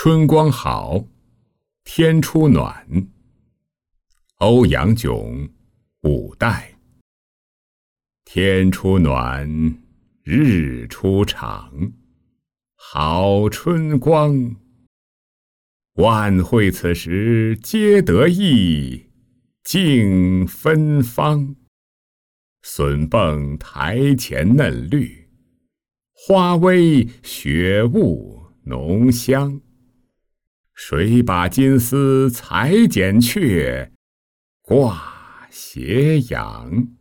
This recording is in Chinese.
春光好，天初暖。欧阳炯，五代。天初暖，日初长，好春光。万会此时皆得意，竞芬芳。笋迸台前嫩绿，花微雪雾浓香。谁把金丝裁剪却，挂斜阳。